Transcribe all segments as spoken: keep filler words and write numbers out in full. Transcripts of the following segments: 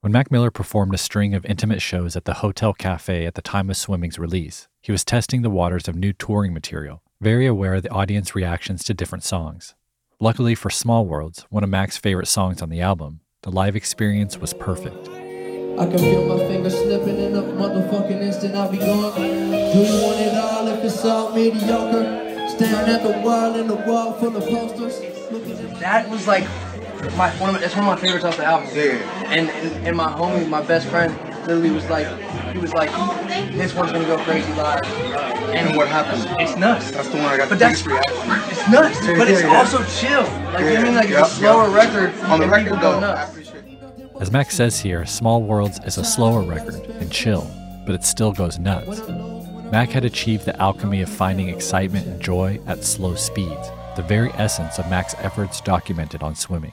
When Mac Miller performed a string of intimate shows at the Hotel Cafe at the time of Swimming's release, he was testing the waters of new touring material, very aware of the audience reactions to different songs. Luckily for Small Worlds, one of Mac's favorite songs on the album, the live experience was perfect. I can feel my fingers slipping in a motherfucking instant. I'll be gone. Do you want it all if it's all mediocre? Staring at the wall in the wall full of posters. That was like my one of my, that's one of my favorites off the album. Yeah. And, and and my homie, my best friend, literally was like, he was like, this one's gonna go crazy live. And, And what happened? It's nuts. That's the one I got But the that's biggest reaction. it's nuts. Yeah, but it's yeah, yeah. also chill. Like you know what I mean, like Yeah, it's a yeah, slower yeah. record. On the and record people go though, I nuts. appreciate it. As Mac says here, Small Worlds is a slower record and chill, but it still goes nuts. Mac had achieved the alchemy of finding excitement and joy at slow speeds, the very essence of Mac's efforts documented on Swimming.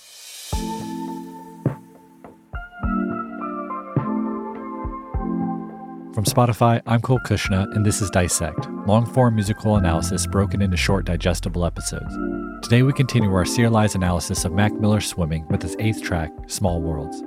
From Spotify, I'm Cole Kushna, and this is Dissect, long-form musical analysis broken into short, digestible episodes. Today we continue our serialized analysis of Mac Miller's Swimming with his eighth track, Small Worlds.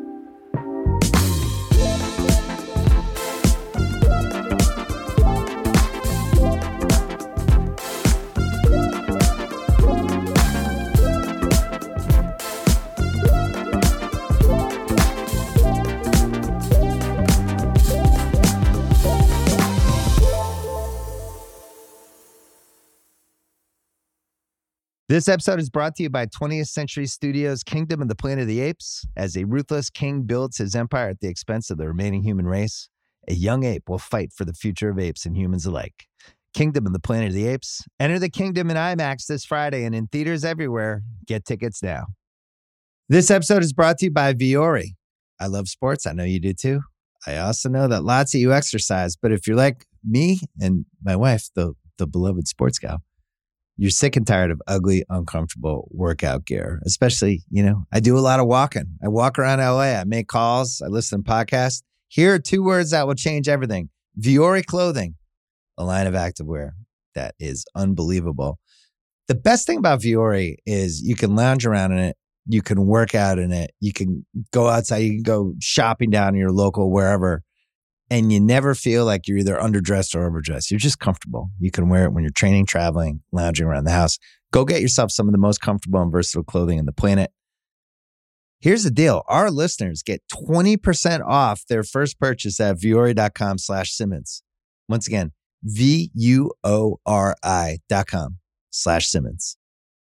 This episode is brought to you by twentieth Century Studios' Kingdom of the Planet of the Apes. As a ruthless king builds his empire at the expense of the remaining human race, a young ape will fight for the future of apes and humans alike. Kingdom of the Planet of the Apes. Enter the kingdom in IMAX this Friday and in theaters everywhere. Get tickets now. This episode is brought to you by Vuori. I love sports. I know you do too. I also know that lots of you exercise, but if you're like me and my wife, the, the beloved sports gal, you're sick and tired of ugly, uncomfortable workout gear. Especially, you know, I do a lot of walking. I walk around L A. I make calls. I listen to podcasts. Here are two words that will change everything. Vuori Clothing, a line of activewear that is unbelievable. The best thing about Vuori is you can lounge around in it. You can work out in it. You can go outside. You can go shopping down in your local wherever. And you never feel like you're either underdressed or overdressed. You're just comfortable. You can wear it when you're training, traveling, lounging around the house. Go get yourself some of the most comfortable and versatile clothing on the planet. Here's the deal. Our listeners get twenty percent off their first purchase at vuori.com slash Simmons. Once again, V-U-O-R-I dot com slash Simmons.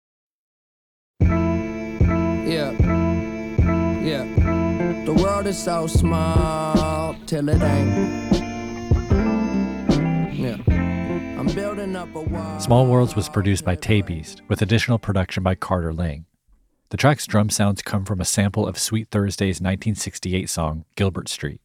Yeah. Yeah. The world is so small till it ain't. Yeah. I'm building up a wall. Small Worlds was produced by Tay Beast, with additional production by Carter Lang. The track's drum sounds come from a sample of Sweet Thursday's nineteen sixty-eight song, Gilbert Street.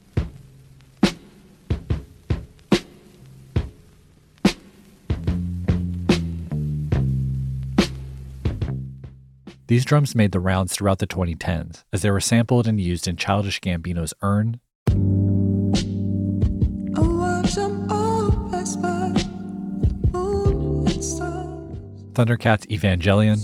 These drums made the rounds throughout the twenty tens, as they were sampled and used in Childish Gambino's Earn, Thundercats' Evangelion,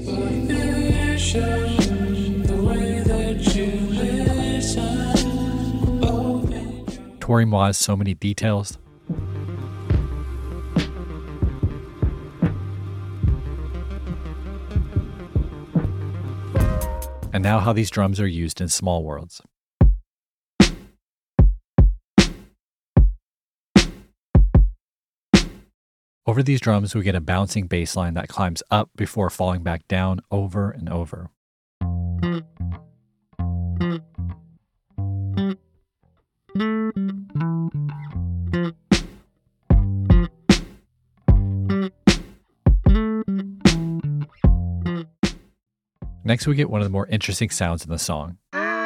Tori Moa's So Many Details, and now how these drums are used in Small Worlds. Over these drums, we get a bouncing bass line that climbs up before falling back down over and over. Next, we get one of the more interesting sounds in the song.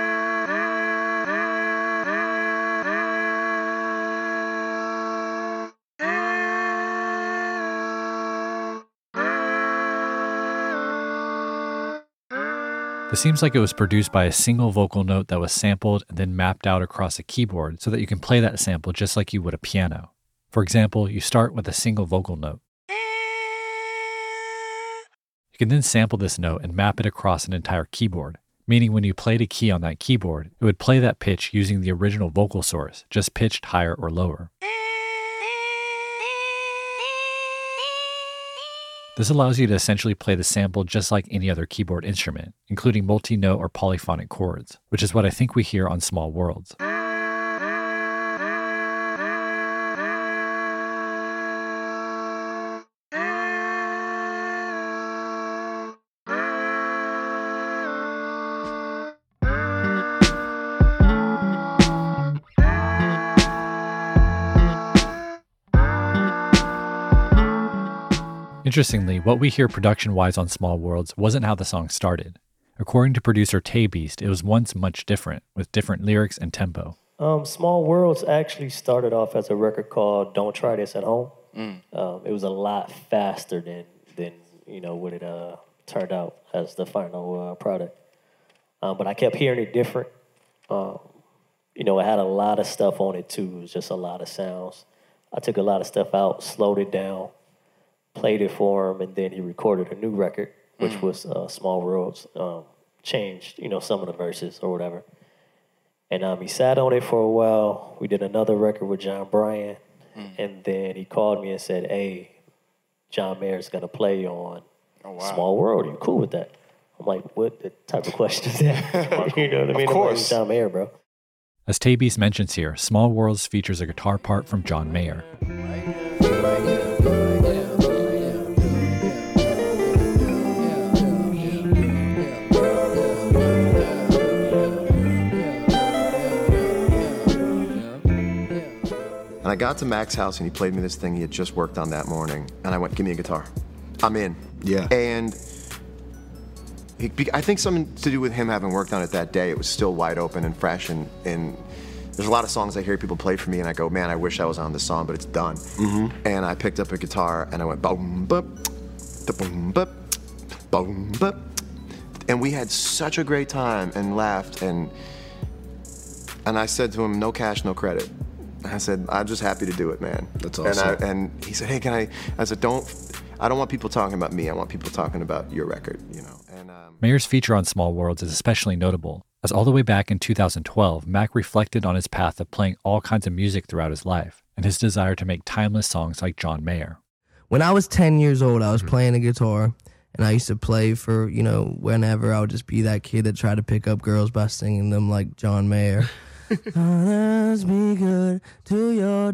This seems like it was produced by a single vocal note that was sampled and then mapped out across a keyboard so that you can play that sample just like you would a piano. For example, you start with a single vocal note. You can then sample this note and map it across an entire keyboard, meaning when you played a key on that keyboard, it would play that pitch using the original vocal source, just pitched higher or lower. This allows you to essentially play the sample just like any other keyboard instrument, including multi-note or polyphonic chords, which is what I think we hear on Small Worlds. Interestingly, what we hear production-wise on Small Worlds wasn't how the song started. According to producer Tay Beast, it was once much different, with different lyrics and tempo. Um, Small Worlds actually started off as a record called Don't Try This at Home. Mm. Um, it was a lot faster than, than you know, what it uh, turned out as the final uh, product. Um, but I kept hearing it different. Um, you know, it had a lot of stuff on it, too. It was just a lot of sounds. I took a lot of stuff out, slowed it down, played it for him, and then he recorded a new record, which mm. was uh, Small Worlds. Um, changed, you know, some of the verses or whatever. And um, he sat on it for a while. We did another record with John Bryan, mm. and then he called me and said, "Hey, John Mayer's gonna play on oh, wow. Small World. Are you cool with that?" I'm like, "What type of question is that?" You know what I mean? Of course, John Mayer, bro. As Tay Beast mentions here, Small Worlds features a guitar part from John Mayer. And I got to Mac's house and he played me this thing he had just worked on that morning. And I went, "Give me a guitar. I'm in." Yeah. And he, I think something to do with him having worked on it that day. It was still wide open and fresh. And, and there's a lot of songs I hear people play for me and I go, "Man, I wish I was on this song, but it's done." Mm-hmm. And I picked up a guitar and I went, boom, bup, da boom, bup, boom, bup. And we had such a great time and laughed. And, and I said to him, "No cash, no credit." I said, "I'm just happy to do it, man." That's awesome. And, I, and he said, "Hey, can I?" I said, "Don't. I don't want people talking about me. I want people talking about your record." You know. And um, Mayer's feature on Small Worlds is especially notable, as all the way back in two thousand twelve, Mac reflected on his path of playing all kinds of music throughout his life and his desire to make timeless songs like John Mayer. When I was ten years old, I was mm-hmm. playing the guitar, and I used to play for, you know, whenever I would just be that kid that tried to pick up girls by singing them like John Mayer. Let's be good to your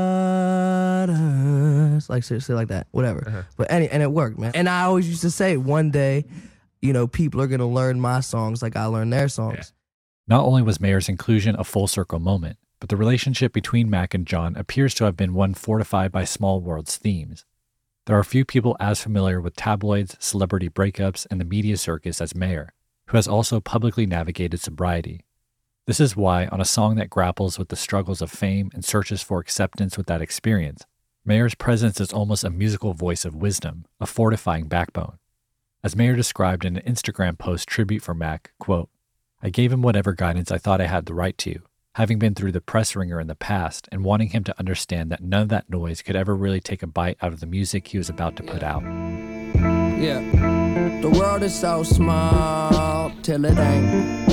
daughters. Like, seriously, like that. Whatever. Uh-huh. But any, and it worked, man. And I always used to say, one day, you know, people are going to learn my songs like I learned their songs. Yeah. Not only was Mayer's inclusion a full circle moment, but the relationship between Mac and John appears to have been one fortified by Small Worlds themes. There are few people as familiar with tabloids, celebrity breakups, and the media circus as Mayer, who has also publicly navigated sobriety. This is why, on a song that grapples with the struggles of fame and searches for acceptance with that experience, Mayer's presence is almost a musical voice of wisdom, a fortifying backbone. As Mayer described in an Instagram post tribute for Mac, quote, "I gave him whatever guidance I thought I had the right to, having been through the press ringer in the past and wanting him to understand that none of that noise could ever really take a bite out of the music he was about to put out." Yeah, the world is so small till it ain't.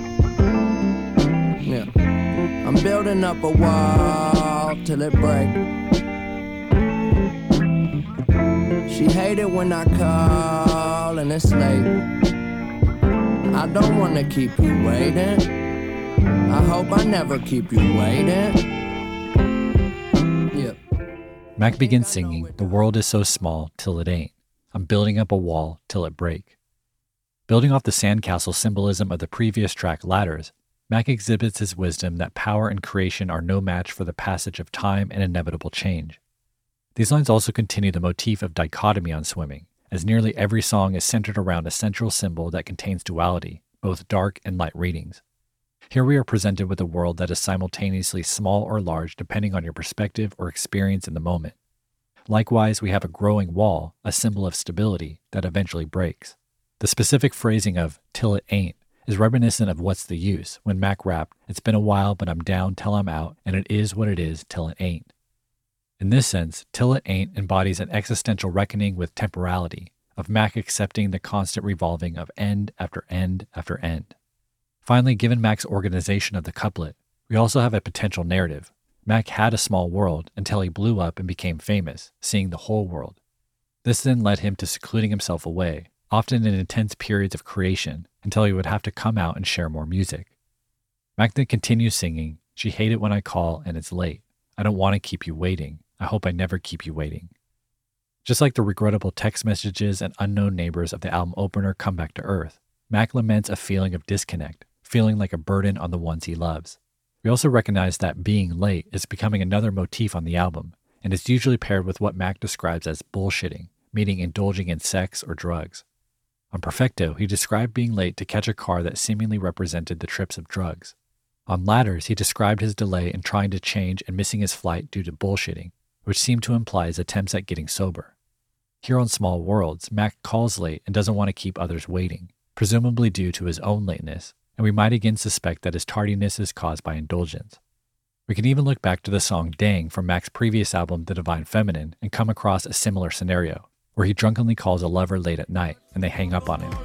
Yeah, I'm building up a wall till it break. She hate it when I call and it's late. I don't wanna keep you waiting. I hope I never keep you waiting. Yeah. Mac begins singing, "The world is so small till it ain't. I'm building up a wall till it break." Building off the sandcastle symbolism of the previous track Ladders, Mac exhibits his wisdom that power and creation are no match for the passage of time and inevitable change. These lines also continue the motif of dichotomy on Swimming, as nearly every song is centered around a central symbol that contains duality, both dark and light readings. Here we are presented with a world that is simultaneously small or large depending on your perspective or experience in the moment. Likewise, we have a growing wall, a symbol of stability, that eventually breaks. The specific phrasing of "till it ain't" is reminiscent of What's the Use, when Mac rapped, "It's been a while, but I'm down till I'm out, and it is what it is till it ain't." In this sense, "till it ain't" embodies an existential reckoning with temporality, of Mac accepting the constant revolving of end after end after end. Finally, given Mac's organization of the couplet, we also have a potential narrative. Mac had a small world until he blew up and became famous, seeing the whole world. This then led him to secluding himself away, often in intense periods of creation, until he would have to come out and share more music. Mac then continues singing, "She hate it when I call and it's late. I don't want to keep you waiting. I hope I never keep you waiting." Just like the regrettable text messages and unknown neighbors of the album opener Come Back to Earth, Mac laments a feeling of disconnect, feeling like a burden on the ones he loves. We also recognize that being late is becoming another motif on the album, and it's usually paired with what Mac describes as bullshitting, meaning indulging in sex or drugs. On Perfecto, he described being late to catch a car that seemingly represented the trips of drugs. On Ladders, he described his delay in trying to change and missing his flight due to bullshitting, which seemed to imply his attempts at getting sober. Here on Small Worlds, Mac calls late and doesn't want to keep others waiting, presumably due to his own lateness, and we might again suspect that his tardiness is caused by indulgence. We can even look back to the song Dang from Mac's previous album The Divine Feminine and come across a similar scenario, where he drunkenly calls a lover late at night and they hang up on him.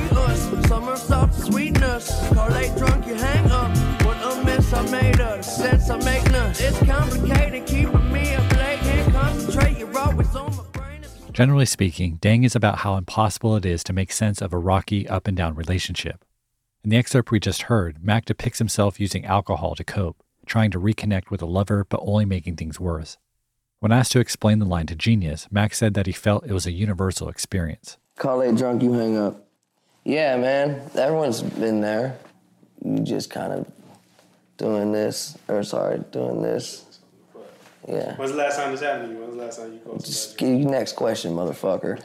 Generally speaking, Dang is about how impossible it is to make sense of a rocky up and down relationship. In the excerpt we just heard, Mac depicts himself using alcohol to cope, trying to reconnect with a lover but only making things worse. When asked to explain the line to Genius, Mac said that he felt it was a universal experience. Call late drunk, you hang up. Yeah, man, everyone's been there. You just kind of doing this, or sorry, doing this. Yeah. When's the last time this happened to you? When's the last time you called Just give you next question, motherfucker.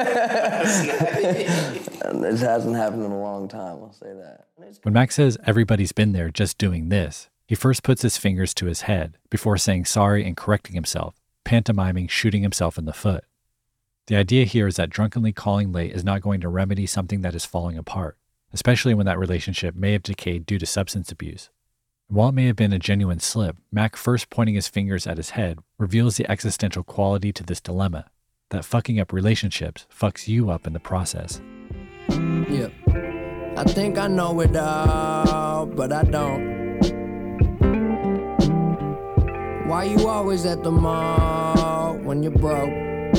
This hasn't happened in a long time, I'll say that. When Mac says everybody's been there just doing this, he first puts his fingers to his head before saying sorry and correcting himself, pantomiming shooting himself in the foot. The idea here is that drunkenly calling late is not going to remedy something that is falling apart, especially when that relationship may have decayed due to substance abuse. While it may have been a genuine slip, Mac first pointing his fingers at his head reveals the existential quality to this dilemma, that fucking up relationships fucks you up in the process. Yeah, I think I know it all, but I don't. Why you always at the mall when you're broke?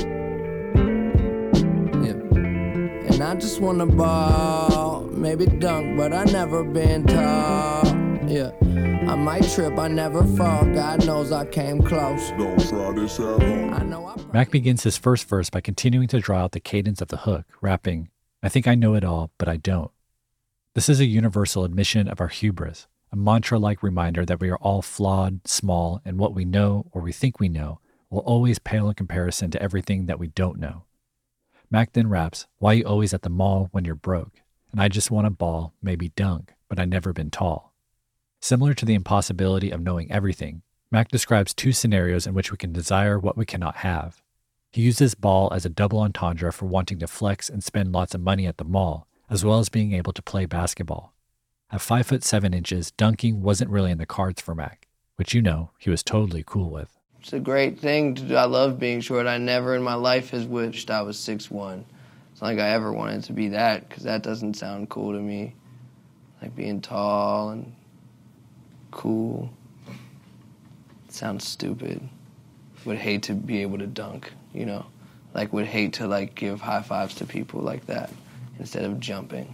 Yeah, and I just wanna ball, maybe dunk, but I never been tall. Yeah, I might trip, I never fall. God knows I came close. Don't try this at home. I know I Mac begins his first verse by continuing to draw out the cadence of the hook, rapping, "I think I know it all, but I don't." This is a universal admission of our hubris, a mantra-like reminder that we are all flawed, small, and what we know or we think we know will always pale in comparison to everything that we don't know. Mac then raps, "Why you always at the mall when you're broke? And I just want a ball, maybe dunk, but I never been tall." Similar to the impossibility of knowing everything, Mac describes two scenarios in which we can desire what we cannot have. He uses ball as a double entendre for wanting to flex and spend lots of money at the mall, as well as being able to play basketball. At five foot seven inches, dunking wasn't really in the cards for Mac, which you know he was totally cool with. It's a great thing to do. I love being short. I never in my life has wished I was six one. It's not like I ever wanted to be that, because that doesn't sound cool to me. Like being tall and cool. It sounds stupid. Would hate to be able to dunk, you know? Like would hate to like give high fives to people like that instead of jumping.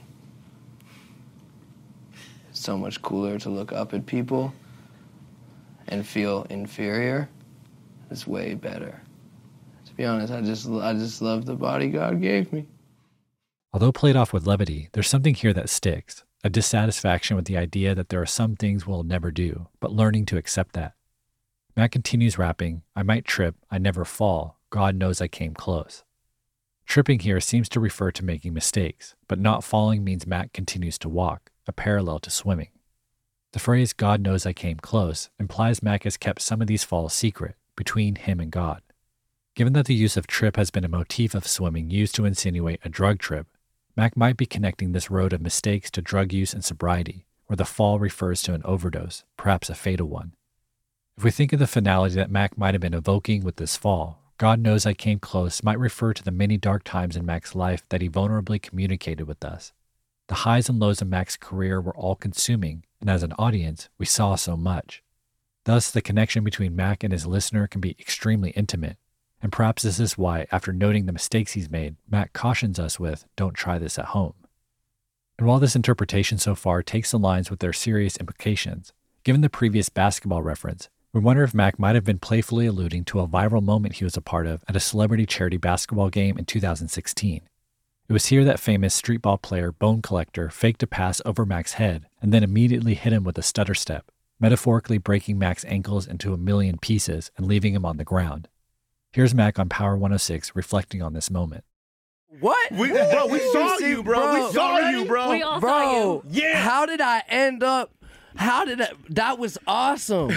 It's so much cooler to look up at people and feel inferior. It's way better. To be honest, I just I just love the body God gave me. Although played off with levity, there's something here that sticks. A dissatisfaction with the idea that there are some things we'll never do, but learning to accept that. Mac continues rapping, "I might trip, I never fall, God knows I came close." Tripping here seems to refer to making mistakes, but not falling means Mac continues to walk, a parallel to swimming. The phrase, "God knows I came close," implies Mac has kept some of these falls secret, between him and God. Given that the use of trip has been a motif of swimming used to insinuate a drug trip, Mac might be connecting this road of mistakes to drug use and sobriety, where the fall refers to an overdose, perhaps a fatal one. If we think of the finality that Mac might have been evoking with this fall, God Knows I Came Close might refer to the many dark times in Mac's life that he vulnerably communicated with us. The highs and lows of Mac's career were all-consuming, and as an audience, we saw so much. Thus, the connection between Mac and his listener can be extremely intimate, and perhaps this is why, after noting the mistakes he's made, Mac cautions us with, "Don't try this at home." And while this interpretation so far takes the lines with their serious implications, given the previous basketball reference, we wonder if Mac might have been playfully alluding to a viral moment he was a part of at a celebrity charity basketball game in two thousand sixteen. It was here that famous streetball player Bone Collector faked a pass over Mac's head and then immediately hit him with a stutter step, metaphorically breaking Mac's ankles into a million pieces and leaving him on the ground. Here's Mac on Power one oh six reflecting on this moment. What? We, bro, we saw you, bro. bro. We saw you, bro. We all bro, saw you. Yeah. How did I end up? How did I? That was awesome.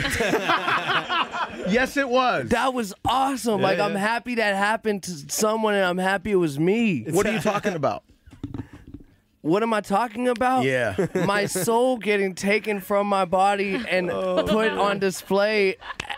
Yes, it was. That was awesome. Yeah, like, yeah. I'm happy that happened to someone, and I'm happy it was me. What are you talking about? What am I talking about? Yeah. My soul getting taken from my body and Oh. put on display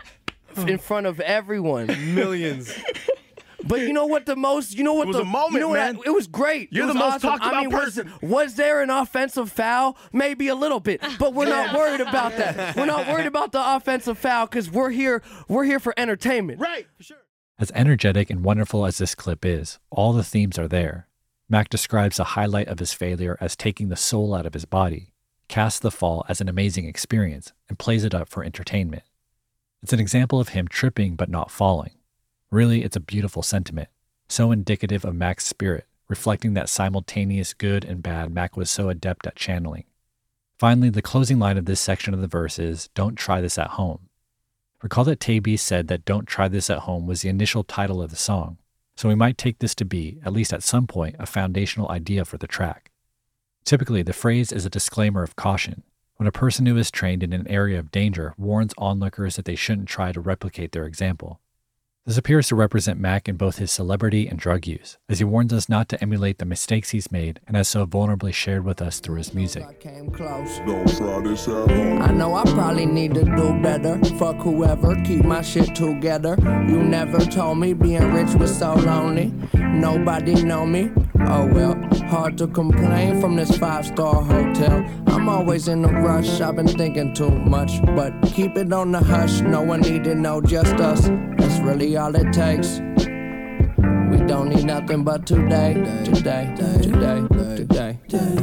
in front of everyone. Millions. But you know what the most, you know what It was the, a moment, you know what man. I- it was great. You're It was the most awesome. talked I about mean, was- person. Was, there an offensive foul? Maybe a little bit, but we're not worried about that. We're not worried about the offensive foul because we're here, we're here for entertainment. Right, for sure. As energetic and wonderful as this clip is, all the themes are there. Mac describes the highlight of his failure as taking the soul out of his body, casts the fall as an amazing experience, and plays it up for entertainment. It's an example of him tripping but not falling. Really, it's a beautiful sentiment, so indicative of Mac's spirit, reflecting that simultaneous good and bad Mac was so adept at channeling. Finally, the closing line of this section of the verse is, "Don't try this at home." Recall that Taby said that "Don't Try This at Home" was the initial title of the song, so we might take this to be, at least at some point, a foundational idea for the track. Typically, the phrase is a disclaimer of caution, when a person who is trained in an area of danger warns onlookers that they shouldn't try to replicate their example. This appears to represent Mac in both his celebrity and drug use, as he warns us not to emulate the mistakes he's made and has so vulnerably shared with us through his music. Don't try this at home. I know I probably need to do better. Fuck whoever, keep my shit together. You never told me being rich was so lonely. Nobody know me. Oh well, hard to complain from this five-star hotel. I'm always in a rush, I've been thinking too much. But keep it on the hush, no one need to know, just us. That's really all it takes. We don't need nothing but today, today, today, today,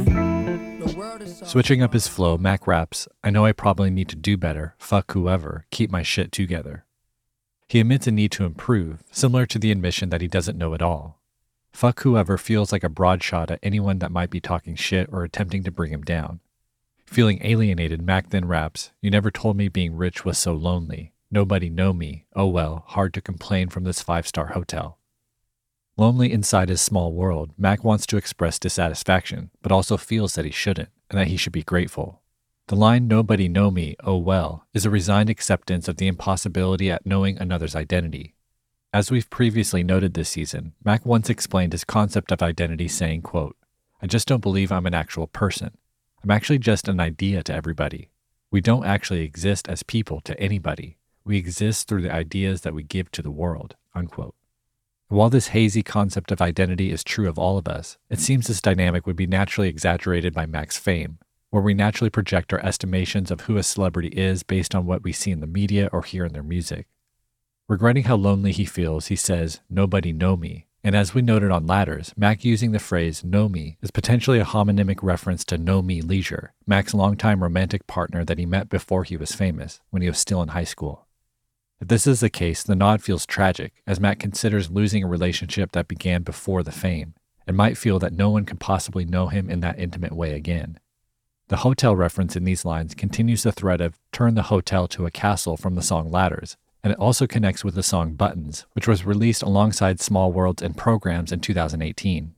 today. Switching up his flow, Mac raps, "I know I probably need to do better. Fuck whoever, keep my shit together." He admits a need to improve, similar to the admission that he doesn't know it all. Fuck whoever feels like a broad shot at anyone that might be talking shit or attempting to bring him down. Feeling alienated, Mac then raps, "You never told me being rich was so lonely. Nobody know me. Oh well, hard to complain from this five-star hotel." Lonely inside his small world, Mac wants to express dissatisfaction, but also feels that he shouldn't, and that he should be grateful. The line, "Nobody know me, oh well," is a resigned acceptance of the impossibility at knowing another's identity. As we've previously noted this season, Mac once explained his concept of identity saying, quote, "I just don't believe I'm an actual person. I'm actually just an idea to everybody. We don't actually exist as people to anybody. We exist through the ideas that we give to the world," unquote. And while this hazy concept of identity is true of all of us, it seems this dynamic would be naturally exaggerated by Mac's fame, where we naturally project our estimations of who a celebrity is based on what we see in the media or hear in their music. Regretting how lonely he feels, he says, "Nobody know me." And as we noted on Ladders, Mac using the phrase "know me" is potentially a homonymic reference to Know Me Leisure, Mac's longtime romantic partner that he met before he was famous, when he was still in high school. If this is the case, the nod feels tragic, as Mac considers losing a relationship that began before the fame, and might feel that no one can possibly know him in that intimate way again. The hotel reference in these lines continues the thread of "turn the hotel to a castle" from the song Ladders, and it also connects with the song Buttons, which was released alongside Small Worlds and Programs in two thousand eighteen.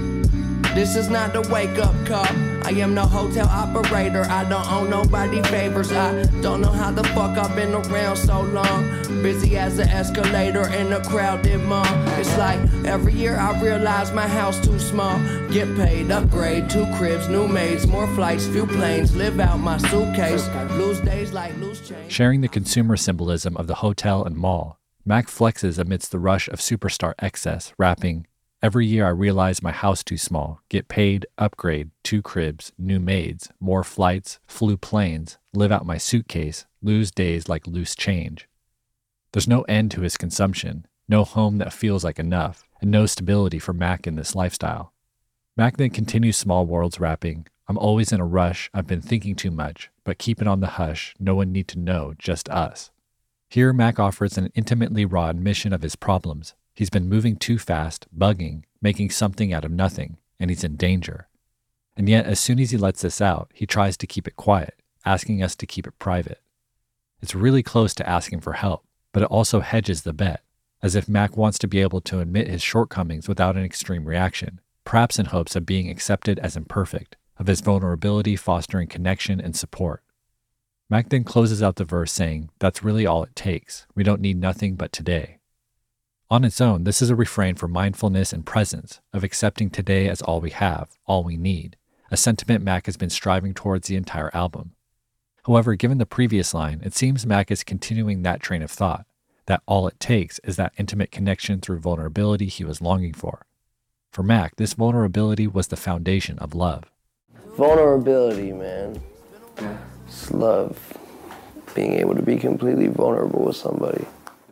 This is not the wake-up call. I am no hotel operator. I don't owe nobody favors. I don't know how the fuck I've been around so long. Busy as an escalator in a crowded mall. It's like every year I realize my house too small. Get paid, upgrade, two cribs, new maids, more flights, few planes. Live out my suitcase. Lose days like loose change. Sharing the consumer symbolism of the hotel and mall, Mac flexes amidst the rush of superstar excess, rapping, "Every year I realize my house too small, get paid, upgrade, two cribs, new maids, more flights, flew planes, live out my suitcase, lose days like loose change." There's no end to his consumption, no home that feels like enough, and no stability for Mac in this lifestyle. Mac then continues Small Worlds rapping, "I'm always in a rush, I've been thinking too much, but keep it on the hush, no one need to know, just us." Here, Mac offers an intimately raw admission of his problems. He's been moving too fast, bugging, making something out of nothing, and he's in danger. And yet, as soon as he lets this out, he tries to keep it quiet, asking us to keep it private. It's really close to asking for help, but it also hedges the bet, as if Mac wants to be able to admit his shortcomings without an extreme reaction, perhaps in hopes of being accepted as imperfect, of his vulnerability fostering connection and support. Mac then closes out the verse saying, "That's really all it takes. We don't need nothing but today." On its own, this is a refrain for mindfulness and presence, of accepting today as all we have, all we need, a sentiment Mac has been striving towards the entire album. However, given the previous line, it seems Mac is continuing that train of thought, that all it takes is that intimate connection through vulnerability he was longing for. For Mac, this vulnerability was the foundation of love. Vulnerability, man. Just love being able to be completely vulnerable with somebody.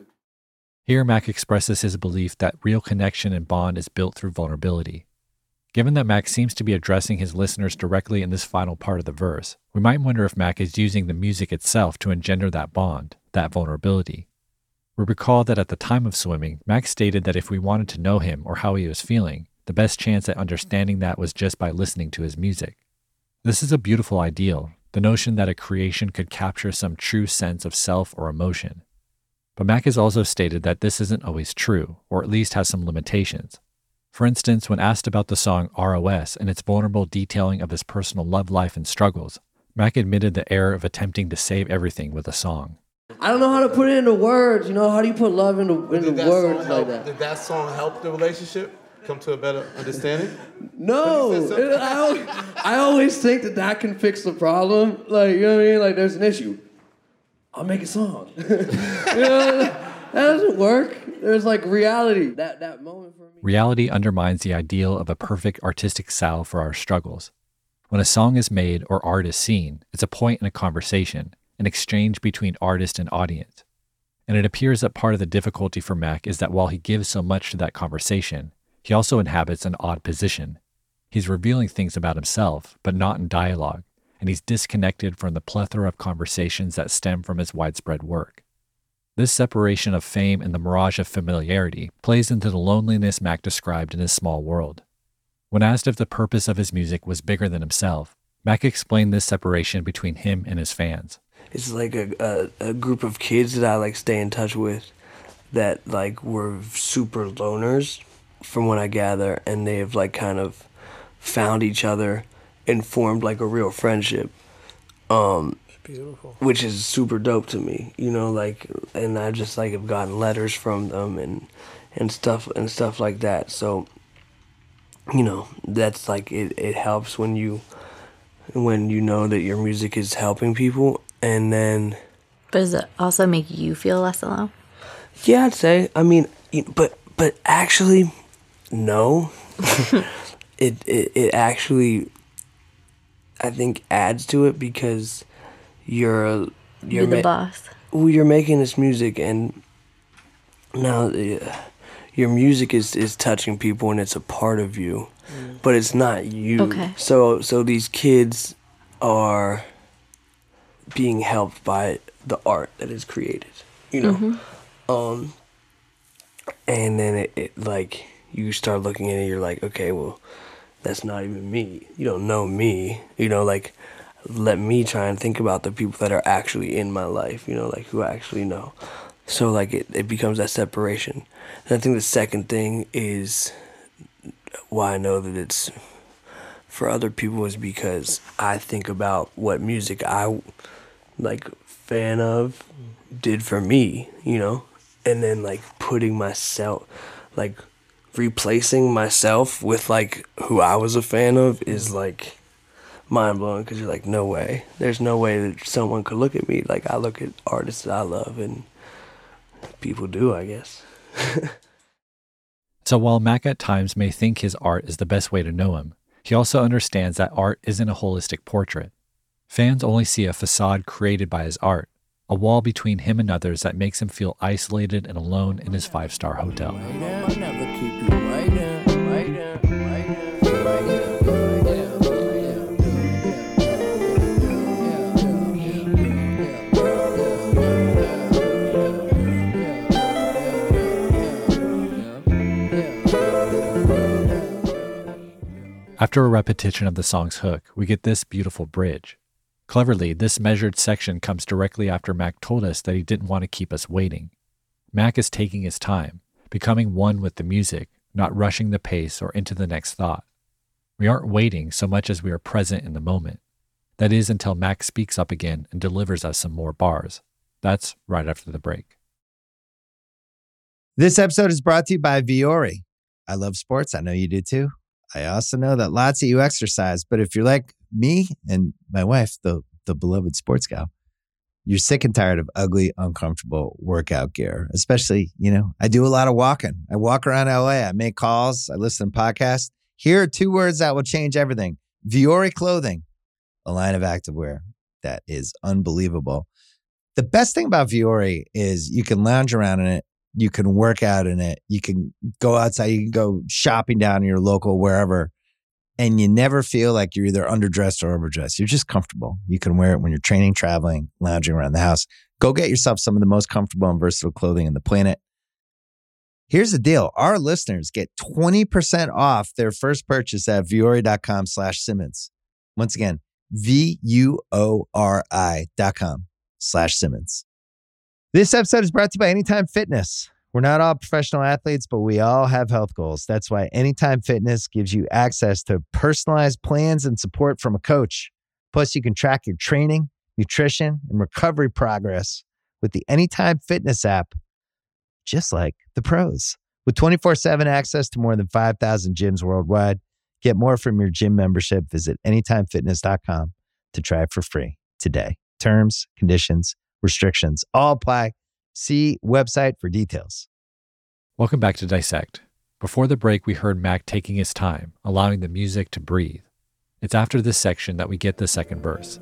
Here, Mac expresses his belief that real connection and bond is built through vulnerability. Given that Mac seems to be addressing his listeners directly in this final part of the verse, we might wonder if Mac is using the music itself to engender that bond, that vulnerability. We recall that at the time of Swimming, Mac stated that if we wanted to know him or how he was feeling, the best chance at understanding that was just by listening to his music. This is a beautiful ideal, the notion that a creation could capture some true sense of self or emotion. But Mac has also stated that this isn't always true, or at least has some limitations. For instance, when asked about the song R O S and its vulnerable detailing of his personal love life and struggles, Mac admitted the error of attempting to save everything with a song. I don't know how to put it into words, you know, how do you put love into, into Did that words song like help, that? Did that song help the relationship come to a better understanding? No, it- I, al- I always think that that can fix the problem. Like, you know what I mean? Like, there's an issue. I'll make a song. You know, that doesn't work. There's like reality. That that moment for me. Reality undermines the ideal of a perfect artistic salve for our struggles. When a song is made or art is seen, it's a point in a conversation, an exchange between artist and audience. And it appears that part of the difficulty for Mac is that while he gives so much to that conversation, he also inhabits an odd position. He's revealing things about himself, but not in dialogue, and he's disconnected from the plethora of conversations that stem from his widespread work. This separation of fame and the mirage of familiarity plays into the loneliness Mac described in his Small World. When asked if the purpose of his music was bigger than himself, Mac explained this separation between him and his fans. It's like a, a, a group of kids that I like stay in touch with that like were super loners from what I gather, and they've like kind of found each other and formed like a real friendship. Um, Beautiful. Which is super dope to me, you know, like, and I just like have gotten letters from them and and stuff and stuff like that. So, you know, that's like it, it helps when you when you know that your music is helping people. And then, but does it also make you feel less alone? Yeah, I'd say. I mean, you- but but actually, no. it, it it actually, I think, adds to it because you're you're, You're the ma- boss. Well, you're making this music, and now uh, your music is is touching people, and it's a part of you, but it's not you. Okay. So so these kids are being helped by the art that is created, you know. Mhm. Um, and then it, it like you start looking at it, you're like, okay, well, that's not even me. You don't know me, you know. Like, let me try and think about the people that are actually in my life, you know, like who I actually know. So like it, it becomes that separation. And I think the second thing is why I know that it's for other people is because I think about what music I like fan of did for me, you know, and then like putting myself, like replacing myself with like who I was a fan of is like mind blowing, because you're like, no way, there's no way that someone could look at me like I look at artists that I love, and people do, I guess. So while Mac at times may think his art is the best way to know him, he also understands that art isn't a holistic portrait. Fans only see a facade created by his art, a wall between him and others that makes him feel isolated and alone in his five-star hotel. I'll never keep you waiting, waiting, waiting, After a repetition of the song's hook, we get this beautiful bridge. Cleverly, this measured section comes directly after Mac told us that he didn't want to keep us waiting. Mac is taking his time, becoming one with the music, not rushing the pace or into the next thought. We aren't waiting so much as we are present in the moment. That is until Mac speaks up again and delivers us some more bars. That's right after the break. This episode is brought to you by Vuori. I love sports. I know you do too. I also know that lots of you exercise, but if you're like me and my wife, the, the beloved sports gal, you're sick and tired of ugly, uncomfortable workout gear. Especially, you know, I do a lot of walking. I walk around L A. I make calls. I listen to podcasts. Here are two words that will change everything. Vuori Clothing, a line of activewear that is unbelievable. The best thing about Vuori is you can lounge around in it. You can work out in it. You can go outside. You can go shopping down in your local wherever. And you never feel like you're either underdressed or overdressed. You're just comfortable. You can wear it when you're training, traveling, lounging around the house. Go get yourself some of the most comfortable and versatile clothing on the planet. Here's the deal. Our listeners get twenty percent off their first purchase at vuori.com slash Simmons. Once again, V-U-O-R-I dot com slash Simmons. This episode is brought to you by Anytime Fitness. We're not all professional athletes, but we all have health goals. That's why Anytime Fitness gives you access to personalized plans and support from a coach. Plus, you can track your training, nutrition, and recovery progress with the Anytime Fitness app, just like the pros. With twenty-four seven access to more than five thousand gyms worldwide, get more from your gym membership. Visit anytime fitness dot com to try it for free today. Terms, conditions, restrictions all apply. See website for details. Welcome back to Dissect. Before the break, we heard Mac taking his time, allowing the music to breathe. It's after this section that we get the second verse.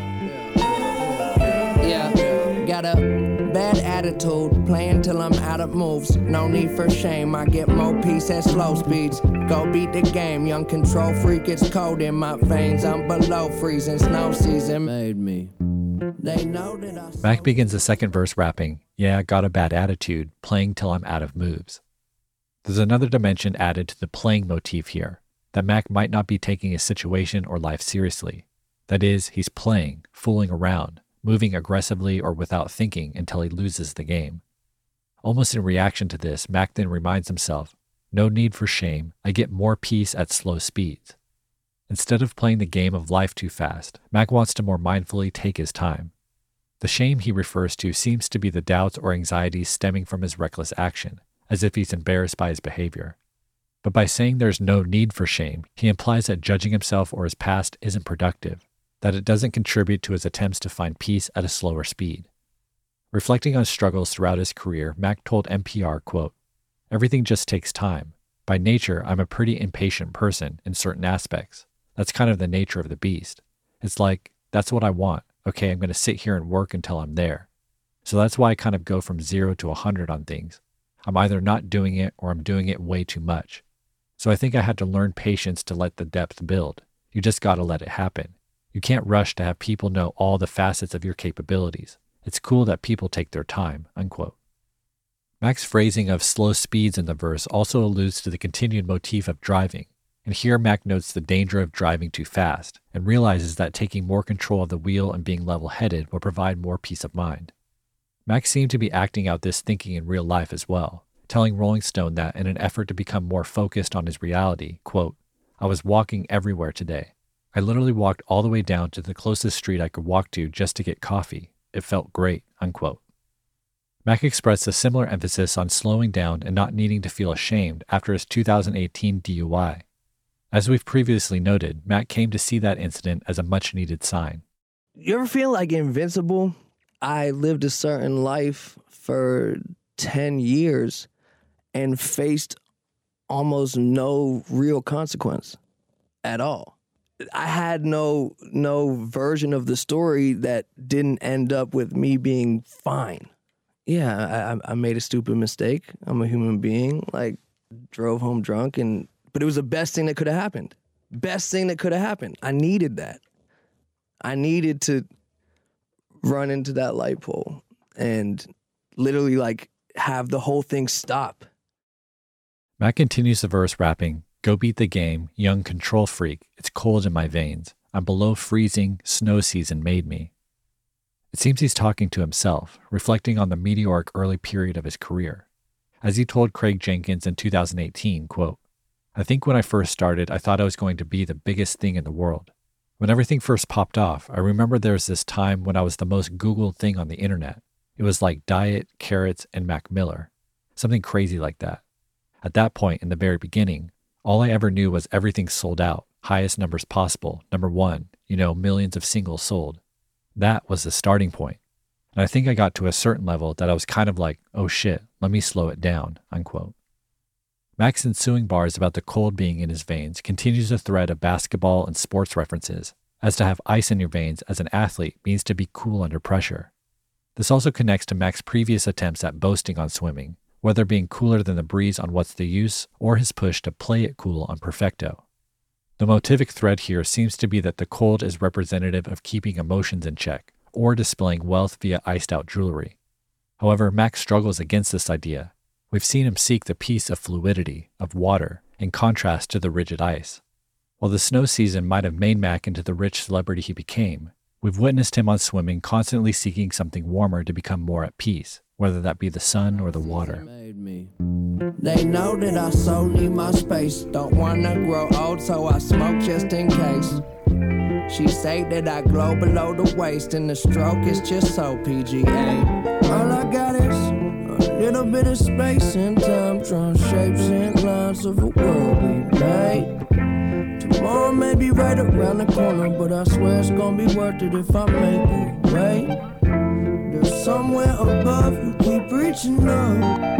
Yeah, got a bad attitude, playing till I'm out of moves. No need for shame, I get more peace at slow speeds. Go beat the game, young control freak, it's cold in my veins. I'm below freezing, snow season made me. They know that I Mac begins the second verse rapping, "Yeah, got a bad attitude, playing till I'm out of moves." There's another dimension added to the playing motif here, that Mac might not be taking his situation or life seriously. That is, he's playing, fooling around, moving aggressively or without thinking until he loses the game. Almost in reaction to this, Mac then reminds himself, no need for shame, I get more peace at slow speeds. Instead of playing the game of life too fast, Mac wants to more mindfully take his time. The shame he refers to seems to be the doubts or anxieties stemming from his reckless action, as if he's embarrassed by his behavior. But by saying there's no need for shame, he implies that judging himself or his past isn't productive, that it doesn't contribute to his attempts to find peace at a slower speed. Reflecting on struggles throughout his career, Mac told N P R, quote, "Everything just takes time. By nature, I'm a pretty impatient person in certain aspects. That's kind of the nature of the beast. It's like, that's what I want. Okay, I'm going to sit here and work until I'm there. So that's why I kind of go from zero to a hundred on things. I'm either not doing it or I'm doing it way too much. So I think I had to learn patience to let the depth build. You just got to let it happen. You can't rush to have people know all the facets of your capabilities. It's cool that people take their time," unquote. Mac's phrasing of slow speeds in the verse also alludes to the continued motif of driving. And here Mac notes the danger of driving too fast and realizes that taking more control of the wheel and being level-headed will provide more peace of mind. Mac seemed to be acting out this thinking in real life as well, telling Rolling Stone that in an effort to become more focused on his reality, quote, "I was walking everywhere today. I literally walked all the way down to the closest street I could walk to just to get coffee. It felt great," unquote. Mac expressed a similar emphasis on slowing down and not needing to feel ashamed after his two thousand eighteen D U I. As we've previously noted, Mac came to see that incident as a much-needed sign. You ever feel like invincible? I lived a certain life for ten years and faced almost no real consequence at all. I had no no version of the story that didn't end up with me being fine. Yeah, I, I made a stupid mistake. I'm a human being. Like, drove home drunk, and but it was the best thing that could have happened. Best thing that could have happened. I needed that. I needed to run into that light pole and literally like have the whole thing stop. Mac continues the verse rapping, "Go beat the game, young control freak. It's cold in my veins. I'm below freezing, snow season made me." It seems he's talking to himself, reflecting on the meteoric early period of his career. As he told Craig Jenkins in two thousand eighteen, quote, "I think when I first started, I thought I was going to be the biggest thing in the world. When everything first popped off, I remember there was this time when I was the most Googled thing on the internet. It was like diet, carrots, and Mac Miller. Something crazy like that. At that point, in the very beginning, all I ever knew was everything sold out, highest numbers possible, number one, you know, millions of singles sold. That was the starting point. And I think I got to a certain level that I was kind of like, oh shit, let me slow it down," unquote. Mac's ensuing bars about the cold being in his veins continues a thread of basketball and sports references, as to have ice in your veins as an athlete means to be cool under pressure. This also connects to Mac's previous attempts at boasting on swimming, whether being cooler than the breeze on What's the Use or his push to play it cool on Perfecto. The motivic thread here seems to be that the cold is representative of keeping emotions in check or displaying wealth via iced out jewelry. However, Mac struggles against this idea. We've seen him seek the peace of fluidity, of water, in contrast to the rigid ice. While the snow season might have made Mac into the rich celebrity he became, we've witnessed him on swimming constantly seeking something warmer to become more at peace, whether that be the sun or the water. They know that I so need my space. Don't wanna grow old, so I smoke just in case. She say that I glow below the waist, and the stroke is just so P G A. All I got is a little bit of space and time, drawing shapes and lines of a world we made. Tomorrow may be right around the corner, but I swear it's gonna be worth it if I make it wait. There's somewhere above, you keep reaching up.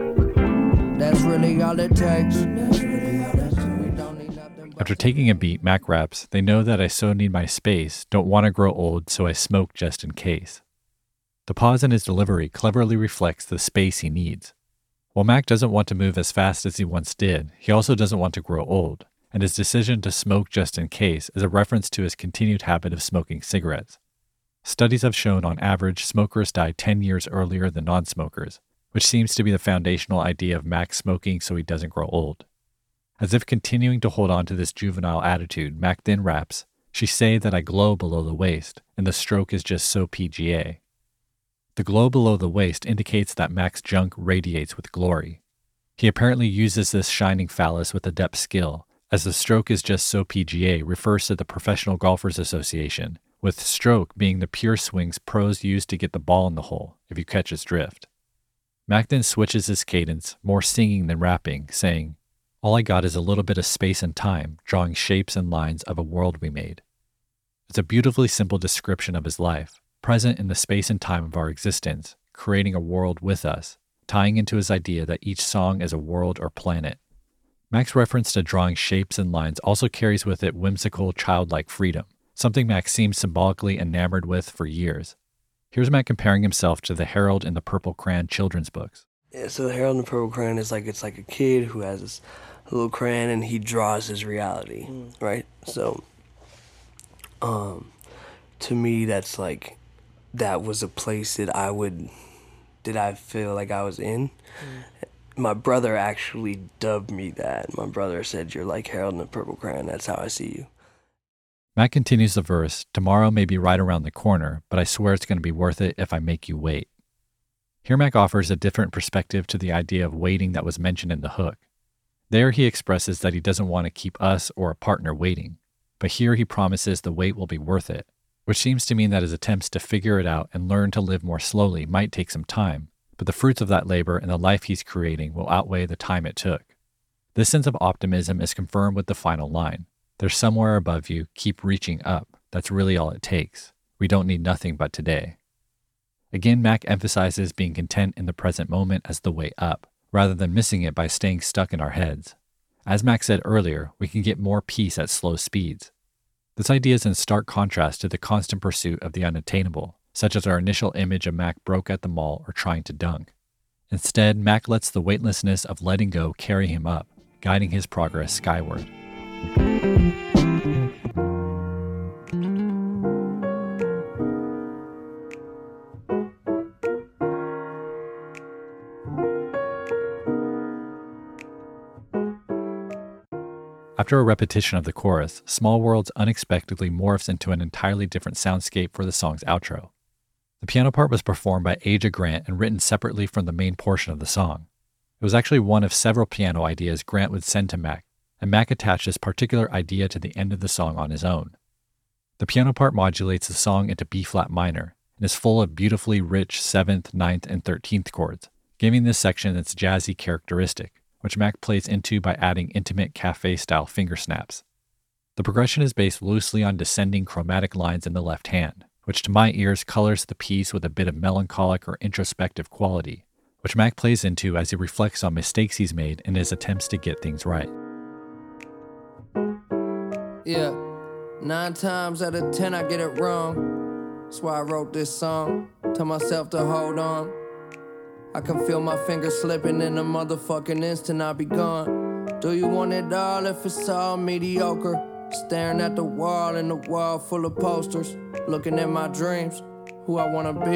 That's really all it takes. That's really all it takes. We don't need nothing. After taking a beat, Mac raps, "They know that I so need my space, don't want to grow old, so I smoke just in case." The pause in his delivery cleverly reflects the space he needs. While Mac doesn't want to move as fast as he once did, he also doesn't want to grow old, and his decision to smoke just in case is a reference to his continued habit of smoking cigarettes. Studies have shown on average smokers die ten years earlier than non-smokers, which seems to be the foundational idea of Mac smoking so he doesn't grow old. As if continuing to hold on to this juvenile attitude, Mac then raps, "She say that I glow below the waist, and the stroke is just so P G A." The glow below the waist indicates that Mac's junk radiates with glory. He apparently uses this shining phallus with adept skill, as the stroke is just so P G A refers to the Professional Golfers Association, with stroke being the pure swings pros use to get the ball in the hole, if you catch his drift. Mac then switches his cadence, more singing than rapping, saying, "All I got is a little bit of space and time, drawing shapes and lines of a world we made." It's a beautifully simple description of his life, present in the space and time of our existence, creating a world with us, tying into his idea that each song is a world or planet. Mac's reference to drawing shapes and lines also carries with it whimsical, childlike freedom, something Mac seems symbolically enamored with for years. Here's Mac comparing himself to the Harold in the Purple Crayon children's books. Yeah, so the Harold and the Purple Crayon is like, it's like a kid who has this little crayon and he draws his reality, mm. right? So, um, to me, that's like, that was a place that I would, that I feel like I was in. Mm. My brother actually dubbed me that. My brother said, "You're like Harold and the Purple Crayon, that's how I see you." Mac continues the verse, "Tomorrow may be right around the corner, but I swear it's going to be worth it if I make you wait." Here Mac offers a different perspective to the idea of waiting that was mentioned in the hook. There he expresses that he doesn't want to keep us or a partner waiting, but here he promises the wait will be worth it, which seems to mean that his attempts to figure it out and learn to live more slowly might take some time, but the fruits of that labor and the life he's creating will outweigh the time it took. This sense of optimism is confirmed with the final line. "There's somewhere above you, keep reaching up. That's really all it takes. We don't need nothing but today." Again, Mac emphasizes being content in the present moment as the way up, rather than missing it by staying stuck in our heads. As Mac said earlier, we can get more peace at slow speeds. This idea is in stark contrast to the constant pursuit of the unattainable, such as our initial image of Mac broke at the mall or trying to dunk. Instead, Mac lets the weightlessness of letting go carry him up, guiding his progress skyward. After a repetition of the chorus, Small Worlds unexpectedly morphs into an entirely different soundscape for the song's outro. The piano part was performed by Aja Grant and written separately from the main portion of the song. It was actually one of several piano ideas Grant would send to Mac, and Mac attached this particular idea to the end of the song on his own. The piano part modulates the song into B-flat minor and is full of beautifully rich seventh, ninth, and thirteenth chords, giving this section its jazzy characteristic, which Mac plays into by adding intimate cafe-style finger snaps. The progression is based loosely on descending chromatic lines in the left hand, which to my ears colors the piece with a bit of melancholic or introspective quality, which Mac plays into as he reflects on mistakes he's made in his attempts to get things right. Yeah, nine times out of ten I get it wrong. That's why I wrote this song. Tell myself to hold on. I can feel my fingers slipping in a motherfucking instant I'll be gone. Do you want it all if it's all mediocre? Staring at the wall in the wall full of posters. Looking at my dreams, who I wanna be.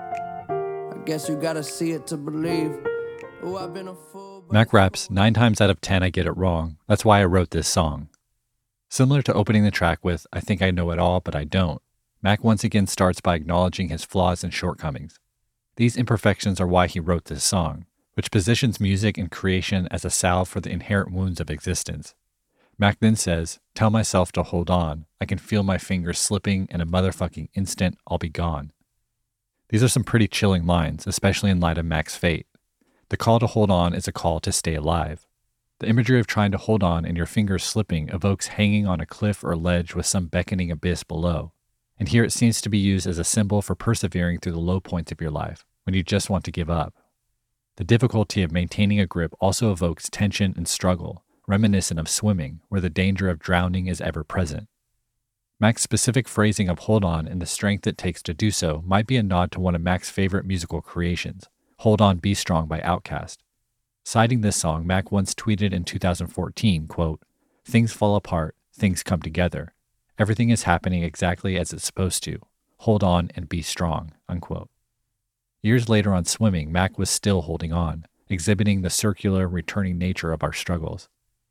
I guess you gotta see it to believe. Oh, I've been a fool. Mac raps, nine times out of ten I get it wrong. That's why I wrote this song. Similar to opening the track with, I think I know it all, but I don't, Mac once again starts by acknowledging his flaws and shortcomings. These imperfections are why he wrote this song, which positions music and creation as a salve for the inherent wounds of existence. Mac then says, tell myself to hold on. I can feel my fingers slipping in a motherfucking instant, I'll be gone. These are some pretty chilling lines, especially in light of Mac's fate. The call to hold on is a call to stay alive. The imagery of trying to hold on and your fingers slipping evokes hanging on a cliff or ledge with some beckoning abyss below. And here it seems to be used as a symbol for persevering through the low points of your life, when you just want to give up. The difficulty of maintaining a grip also evokes tension and struggle, reminiscent of swimming, where the danger of drowning is ever present. Mac's specific phrasing of hold on and the strength it takes to do so might be a nod to one of Mac's favorite musical creations, Hold On, Be Strong by Outkast. Citing this song, Mac once tweeted in two thousand fourteen, quote, things fall apart, things come together. Everything is happening exactly as it's supposed to. Hold on and be strong, unquote. Years later on Swimming, Mac was still holding on, exhibiting the circular, returning nature of our struggles.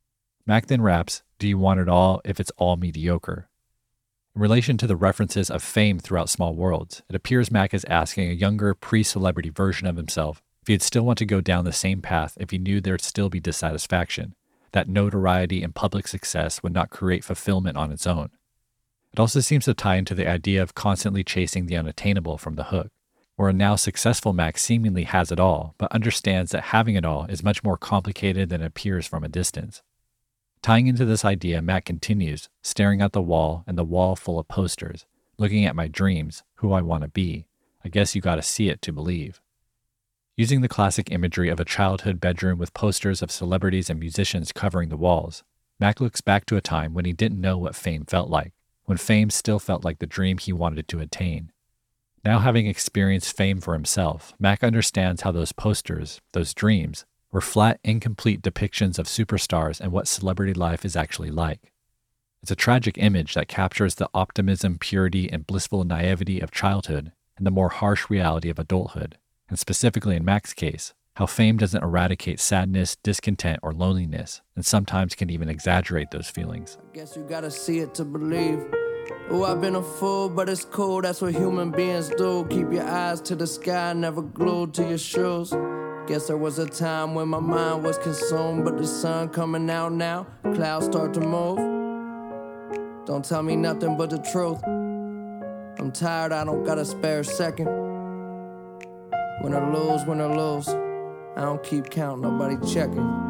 Mac then raps, do you want it all if it's all mediocre? In relation to the references of fame throughout Small Worlds, it appears Mac is asking a younger, pre-celebrity version of himself if he'd still want to go down the same path if he knew there'd still be dissatisfaction, that notoriety and public success would not create fulfillment on its own. It also seems to tie into the idea of constantly chasing the unattainable from the hook, where a now successful Mac seemingly has it all, but understands that having it all is much more complicated than it appears from a distance. Tying into this idea, Mac continues, staring at the wall and the wall full of posters, looking at my dreams, who I want to be. I guess you gotta see it to believe. Using the classic imagery of a childhood bedroom with posters of celebrities and musicians covering the walls, Mac looks back to a time when he didn't know what fame felt like, when fame still felt like the dream he wanted to attain. Now having experienced fame for himself, Mac understands how those posters, those dreams, were flat, incomplete depictions of superstars and what celebrity life is actually like. It's a tragic image that captures the optimism, purity, and blissful naivety of childhood and the more harsh reality of adulthood, and specifically in Mac's case, how fame doesn't eradicate sadness, discontent, or loneliness, and sometimes can even exaggerate those feelings. I guess you gotta see it to believe. Oh, I've been a fool, but it's cool, that's what human beings do. Keep your eyes to the sky, never glued to your shoes. Guess there was a time when my mind was consumed, but the sun coming out now, clouds start to move. Don't tell me nothing but the truth. I'm tired, I don't got a spare second. Win or lose, win or lose. I don't keep count, nobody checking.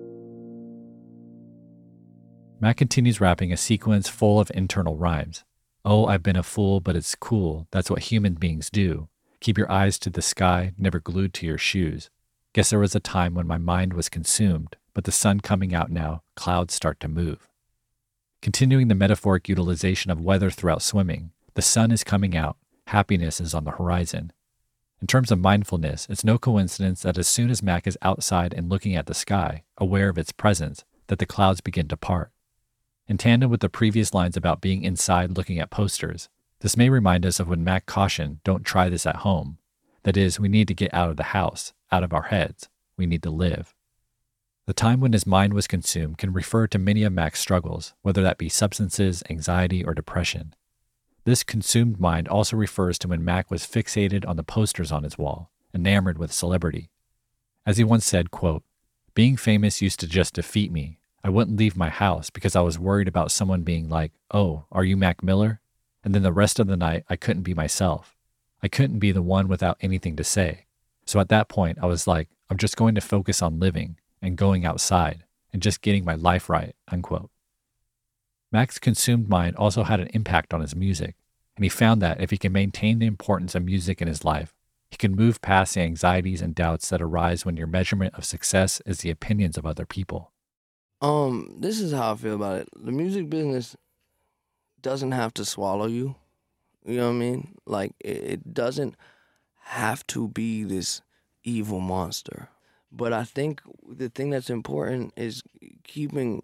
Mac continues rapping a sequence full of internal rhymes. Oh, I've been a fool, but it's cool. That's what human beings do. Keep your eyes to the sky, never glued to your shoes. Guess there was a time when my mind was consumed, but the sun coming out now, clouds start to move. Continuing the metaphoric utilization of weather throughout swimming, the sun is coming out, happiness is on the horizon. In terms of mindfulness, it's no coincidence that as soon as Mac is outside and looking at the sky, aware of its presence, that the clouds begin to part. In tandem with the previous lines about being inside looking at posters, this may remind us of when Mac cautioned, don't try this at home. That is, we need to get out of the house, out of our heads. We need to live. The time when his mind was consumed can refer to many of Mac's struggles, whether that be substances, anxiety, or depression. This consumed mind also refers to when Mac was fixated on the posters on his wall, enamored with celebrity. As he once said, quote, being famous used to just defeat me. I wouldn't leave my house because I was worried about someone being like, oh, are you Mac Miller? And then the rest of the night, I couldn't be myself. I couldn't be the one without anything to say. So at that point, I was like, I'm just going to focus on living and going outside and just getting my life right, unquote. Mac's consumed mind also had an impact on his music, and he found that if he can maintain the importance of music in his life, he can move past the anxieties and doubts that arise when your measurement of success is the opinions of other people. Um, this is how I feel about it. The music business doesn't have to swallow you. You know what I mean? Like, it, it doesn't have to be this evil monster. But I think the thing that's important is keeping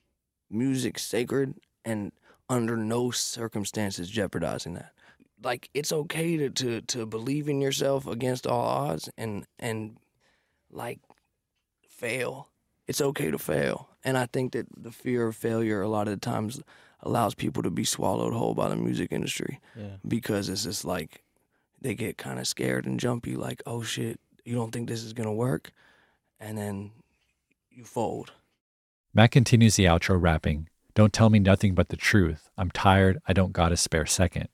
music sacred and under no circumstances jeopardizing that. Like, it's okay to, to, to believe in yourself against all odds and, and like, fail. It's okay to fail. And I think that the fear of failure a lot of the times allows people to be swallowed whole by the music industry. Yeah. Because it's just like, they get kind of scared and jumpy, like, oh shit, you don't think this is going to work? And then you fold. Mac continues the outro rapping, don't tell me nothing but the truth. I'm tired, I don't got a spare second.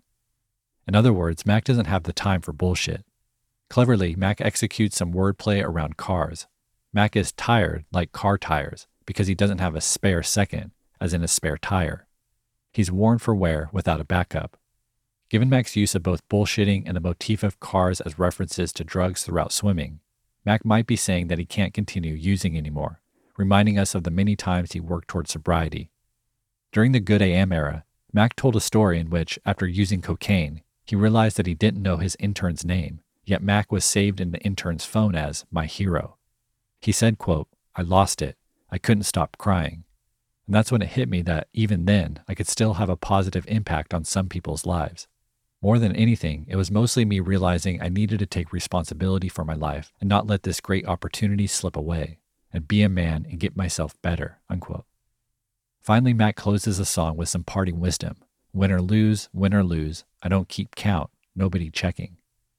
In other words, Mac doesn't have the time for bullshit. Cleverly, Mac executes some wordplay around cars. Mac is tired, like car tires, because he doesn't have a spare second, as in a spare tire. He's worn for wear without a backup. Given Mac's use of both bullshitting and the motif of cars as references to drugs throughout swimming, Mac might be saying that he can't continue using anymore, reminding us of the many times he worked towards sobriety. During the Good A M era, Mac told a story in which, after using cocaine, he realized that he didn't know his intern's name, yet Mac was saved in the intern's phone as my hero. He said, quote, I lost it. I couldn't stop crying. And that's when it hit me that even then, I could still have a positive impact on some people's lives. More than anything, it was mostly me realizing I needed to take responsibility for my life and not let this great opportunity slip away, and be a man and get myself better, unquote. Finally, Mac closes the song with some parting wisdom. Win or lose, win or lose, I don't keep count, nobody checking.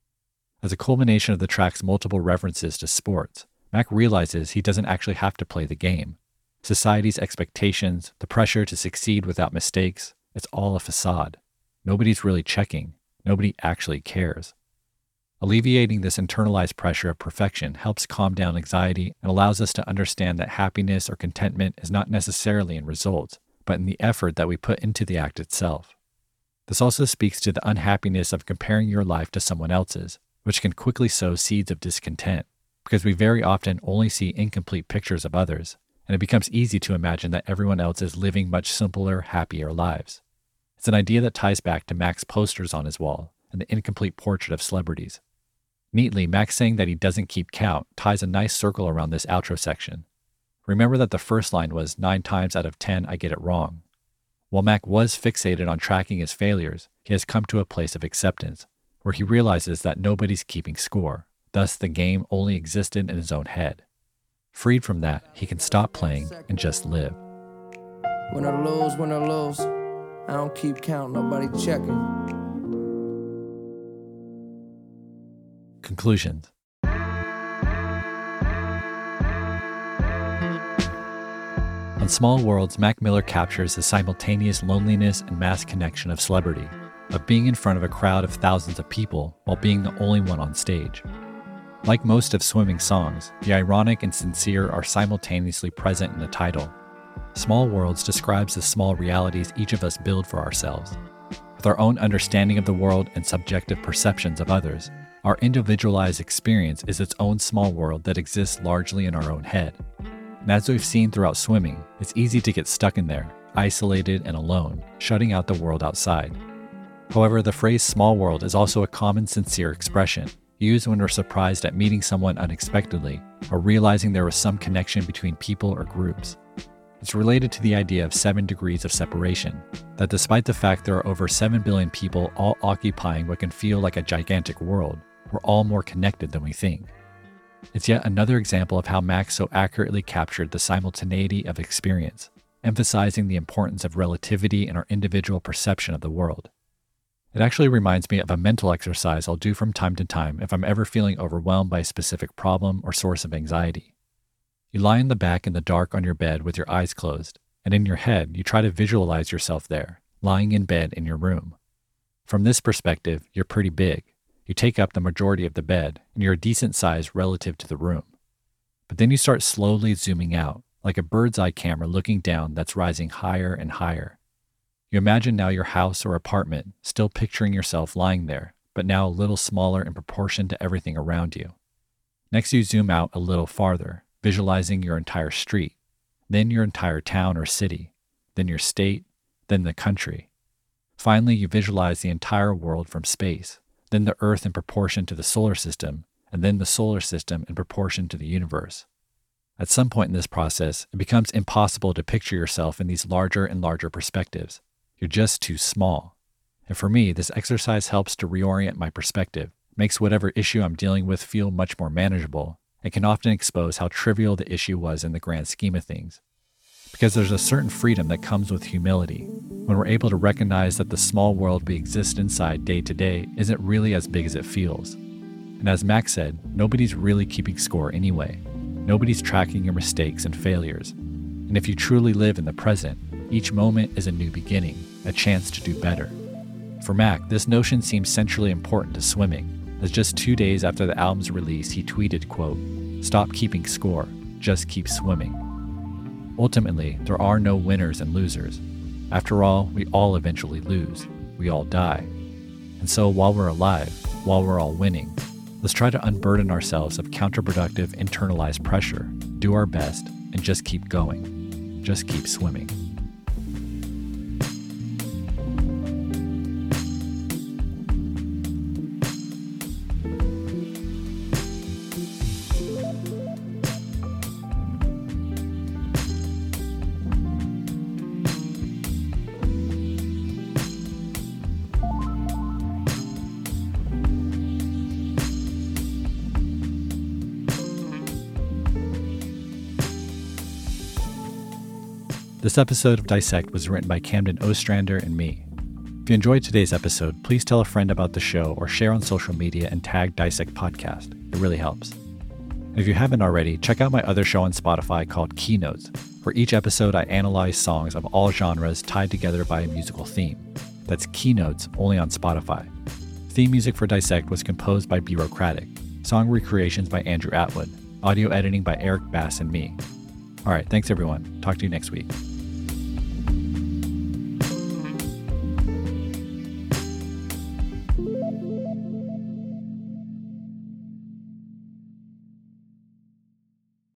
As a culmination of the track's multiple references to sports, Mac realizes he doesn't actually have to play the game. Society's expectations, the pressure to succeed without mistakes, it's all a facade. Nobody's really checking. Nobody actually cares. Alleviating this internalized pressure of perfection helps calm down anxiety and allows us to understand that happiness or contentment is not necessarily in results, but in the effort that we put into the act itself. This also speaks to the unhappiness of comparing your life to someone else's, which can quickly sow seeds of discontent, because we very often only see incomplete pictures of others, and it becomes easy to imagine that everyone else is living much simpler, happier lives. It's an idea that ties back to Mac's posters on his wall and the incomplete portrait of celebrities. Neatly, Mac saying that he doesn't keep count ties a nice circle around this outro section. Remember that the first line was nine times out of ten I get it wrong. While Mac was fixated on tracking his failures, he has come to a place of acceptance, where he realizes that nobody's keeping score, thus the game only existed in his own head. Freed from that, he can stop playing and just live. Win or lose, win or lose, I don't keep count, nobody checking. Conclusions. On Small Worlds, Mac Miller captures the simultaneous loneliness and mass connection of celebrity, of being in front of a crowd of thousands of people while being the only one on stage. Like most of Swimming's songs, the ironic and sincere are simultaneously present in the title. Small Worlds describes the small realities each of us build for ourselves, With our own understanding of the world and subjective perceptions of others, our individualized experience is its own small world that exists largely in our own head. And as we've seen throughout swimming, it's easy to get stuck in there, isolated and alone, shutting out the world outside. However, the phrase small world is also a common, sincere expression, used when we're surprised at meeting someone unexpectedly or realizing there was some connection between people or groups. It's related to the idea of seven degrees of separation, that despite the fact there are over seven billion people all occupying what can feel like a gigantic world, we're all more connected than we think. It's yet another example of how Max so accurately captured the simultaneity of experience, emphasizing the importance of relativity in our individual perception of the world. It actually reminds me of a mental exercise I'll do from time to time if I'm ever feeling overwhelmed by a specific problem or source of anxiety. You lie in the back in the dark on your bed with your eyes closed, and in your head, you try to visualize yourself there, lying in bed in your room. From this perspective, you're pretty big. You take up the majority of the bed, and you're a decent size relative to the room. But then you start slowly zooming out, like a bird's eye camera looking down that's rising higher and higher. You imagine now your house or apartment, still picturing yourself lying there, but now a little smaller in proportion to everything around you. Next, you zoom out a little farther, visualizing your entire street, then your entire town or city, then your state, then the country. Finally, you visualize the entire world from space, then the Earth in proportion to the solar system, and then the solar system in proportion to the universe. At some point in this process, it becomes impossible to picture yourself in these larger and larger perspectives. You're just too small. And for me, this exercise helps to reorient my perspective, makes whatever issue I'm dealing with feel much more manageable, and can often expose how trivial the issue was in the grand scheme of things. Because there's a certain freedom that comes with humility, when we're able to recognize that the small world we exist inside day to day isn't really as big as it feels. And as Max said, nobody's really keeping score anyway. Nobody's tracking your mistakes and failures. And if you truly live in the present, each moment is a new beginning, a chance to do better. For Mac, this notion seems centrally important to swimming, as just two days after the album's release, he tweeted, quote, "Stop keeping score, just keep swimming." Ultimately, there are no winners and losers. After all, we all eventually lose. We all die. And so while we're alive, while we're all winning, let's try to unburden ourselves of counterproductive internalized pressure, do our best, and just keep going. Just keep swimming. This episode of Dissect was written by Camden Ostrander and me. If you enjoyed today's episode, please tell a friend about the show or share on social media and tag Dissect Podcast. It really helps. And if you haven't already, check out my other show on Spotify called Keynotes, where each episode I analyze songs of all genres tied together by a musical theme. That's Keynotes, only on Spotify. Theme music for Dissect was composed by Bureaucratic, song recreations by Andrew Atwood, audio editing by Eric Bass and me. All right, thanks everyone. Talk to you next week.